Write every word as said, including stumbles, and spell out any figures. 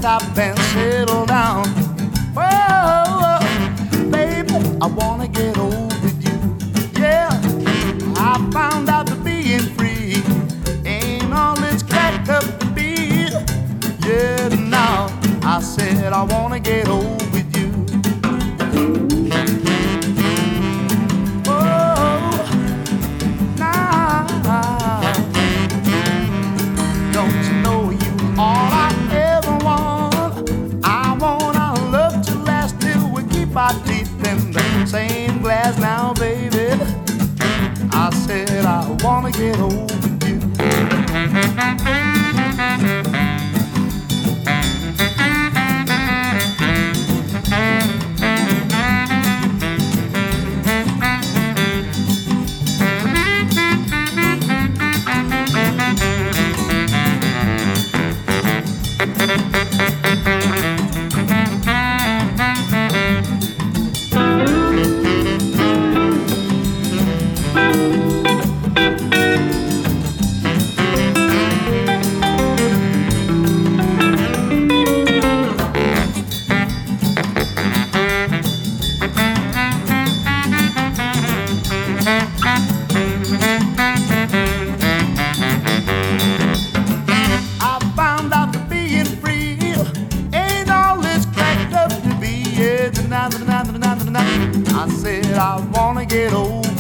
stop and settle down. Whoa, baby, I wanna get old with you. Yeah, I found out that being free ain't all it's cracked up to be. Yeah, now I said I wanna get old with you. Oh, now don't you know you all I ever want? I want our love to last till we keep our teeth in the same glass now, baby. I said I wanna get old with you. I said I wanna get old